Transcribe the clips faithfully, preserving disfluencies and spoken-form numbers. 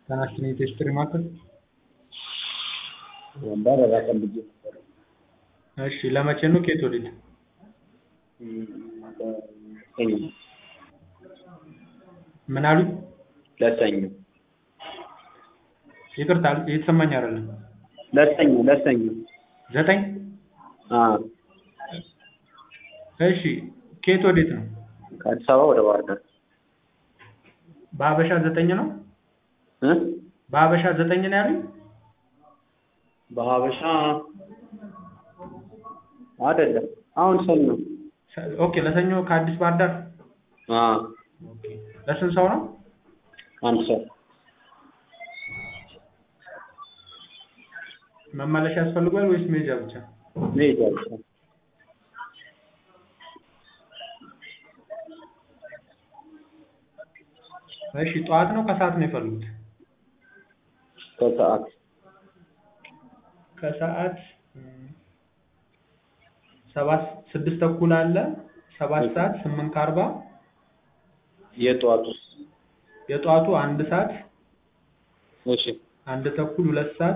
ጤናችን የቴስትሪ ማዕከል። ወንበር ራቀልኝ ነበር። እሺ ለመቼ ነው? ከየት ወዴት? ሰኞ ምን አሉኝ? ለሰኞ ይቅርታ እየተሰማኝ አይደለም። ለሰኞ ለሰኞ ዘጠኝ አዎ። እሺ ከየት ወዴት ነው? ከአዲስ አበባ ወደ ባህር ዳር። በሀበሻ ዘጠኝ ነው? እ በሀበሻ ዘጠኝ ነው ያሉኝ? በሀበሻ አይደለም። አሁን ሰኞ። ኦኬ ለሰኞ ከአዲስ ባህር ዳር። አዎ። ኦኬ ለስንት ሰው ነው? አንድ ሰው። መመለሻ ያስፈልጋል ወይስ መሄጃ ብቻ? መሄጃ ብቻ። እሺ ጠዋት ነው ከሰዓት ነው የፈለጉት? ከሰዓት ከሰዓት ሰባት ስድስት ተኩል አለ፣ ሰባት ሰዓት፣ ስምንት ከአርባ። የጠዋቱስ? የጠዋቱ አንድ ሰዓት፣ እሺ አንድ ተኩል፣ ሁለት ሰዓት፣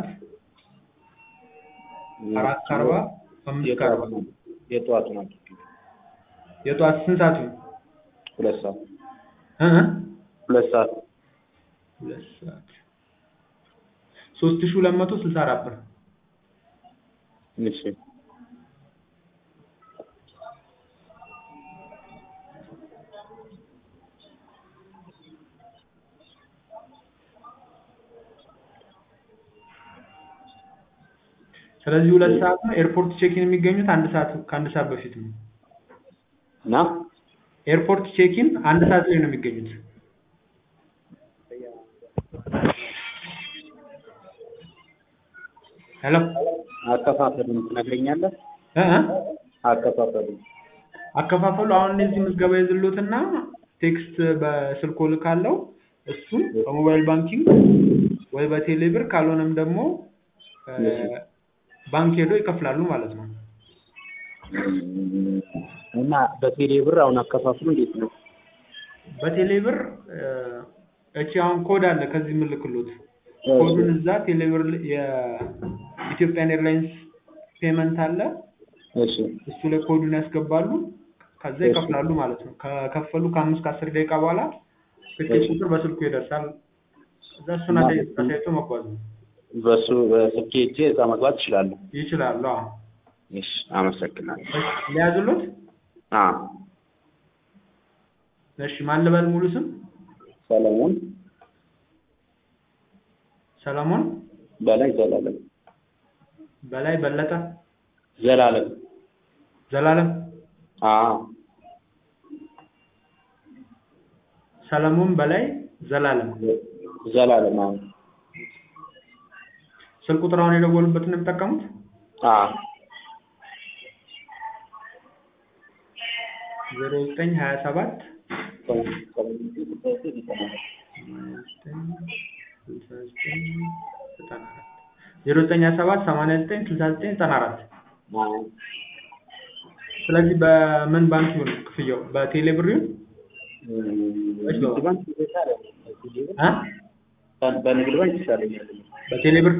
አራት ከአርባ፣ አምስት ከአርባ። የጠዋቱ ነው። የጠዋት ስንት ሰዓት ነው? ሁለት ሰዓት እ ሁለት ሰዓት ሁለት ሰዓት ሶስት ሺህ ሁለት መቶ ስልሳ አራት ብር። እሺ ስለዚህ ሁለት ሰዓት ነው። ኤርፖርት ቼኪን የሚገኙት አንድ ሰዓት ከአንድ ሰዓት በፊት ነው። እና ኤርፖርት ቼኪን አንድ ሰዓት ላይ ነው የሚገኙት። ሄሎ አከፋፈሉን ትነግረኛለህ? እ እ አከፋፈሉን አከፋፈሉ አሁን እነዚህ ምዝገባ ይዝሉትና ቴክስት በስልኮ ልካለው። እሱን በሞባይል ባንኪንግ ወይ በቴሌ ብር ካልሆነም ደግሞ ባንክ ሄዶ ይከፍላሉ ማለት ነው። እና በቴሌ ብር አሁን አከፋፍሉ እንዴት ነው? በቴሌ ብር እቺ አሁን ኮድ አለ ከዚህ ምልክሉት ኮዱን እዛ ቴሌ ብር የኢትዮጵያን ኤርላይንስ ፔመንት አለ። እሺ እሱ ላይ ኮዱን ያስገባሉ ከዛ ይከፍላሉ ማለት ነው። ከከፈሉ ከአምስት ከአስር ደቂቃ በኋላ ትኬት ቁጥር በስልኩ ይደርሳል። እዛ እሱን አሳይቶ መጓዝ ነው። በሱ በስልኬ ሄጄ እዛ መግባት ይችላሉ? ይችላሉ። አዎ። እሺ አመሰግናለሁ። ሊያዝሉት? አዎ። እሺ ማን ልበል ሙሉ ስም? ሰለሞን ሰለሞን በላይ ዘላለም። በላይ በለጠ ዘላለም ዘላለም። አዎ። ሰለሞን በላይ ዘላለም ዘላለም። አዎ። ስልክ ቁጥራውን የደወሉበትን ነው የምትጠቀሙት? አዎ። ዜሮ ዘጠኝ ሀያ ሰባት ዜሮ ዘጠኝ ሀያ ሰባት ሰማንያ ዘጠኝ ስልሳ ዘጠኝ ዘጠና አራት። ስለዚህ በምን ባንክ ይሁን ክፍያው? በቴሌ ብር ይሁን? ንግድ ባንክ ይሻላል። አ በንግድ ባንክ ይሻላል። በቴሌ ብር?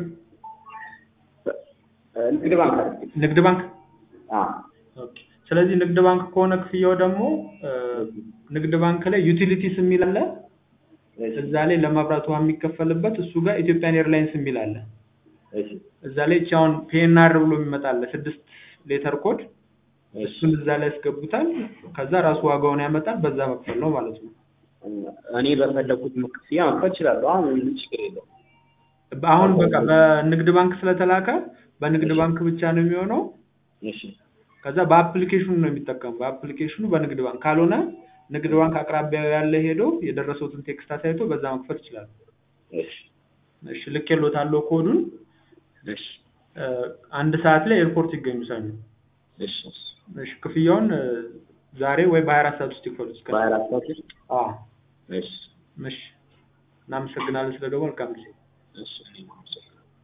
ንግድ ባንክ ንግድ ባንክ? አዎ። ኦኬ። ስለዚህ ንግድ ባንክ ከሆነ ክፍያው ደግሞ ንግድ ባንክ ላይ ዩቲሊቲስ የሚል አለ። እዛ ላይ ለመብራት ውሃ የሚከፈልበት እሱ ጋር ኢትዮጵያን ኤርላይንስ የሚል አለ። እሺ እዛ ላይ ቻውን ፒኤንአር ብሎ የሚመጣል ስድስት ሌተር ኮድ እሱን እዛ ላይ ያስገቡታል። ከዛ ራሱ ዋጋውን ያመጣል። በዛ መክፈል ነው ማለት ነው። እኔ በፈለኩት ክፍያ መክፈል እችላለሁ። አሁን ምን ችግር የለውም። አሁን በቃ በንግድ ባንክ ስለተላከ በንግድ ባንክ ብቻ ነው የሚሆነው። እሺ ከዛ በአፕሊኬሽኑ ነው የሚጠቀሙ። በአፕሊኬሽኑ በንግድ ባንክ ካልሆነ ንግድ ባንክ አቅራቢያው ያለ ሄዶ የደረሰውትን ቴክስት አሳይቶ በዛ መክፈል ይችላል። እሺ እሺ ልኬሎታለሁ ኮዱን። እሺ አንድ ሰዓት ላይ ኤርፖርት ይገኙ ሰኞ። እሺ እሺ ክፍያውን ዛሬ ወይ በሀያ አራት ሰዓት ውስጥ ይክፈሉ። እስከ በሀያ አራት ሰዓት ውስጥ? አዎ። እሺ እሺ እናመሰግናለን ስለደወል። መልካም ጊዜ። እሺ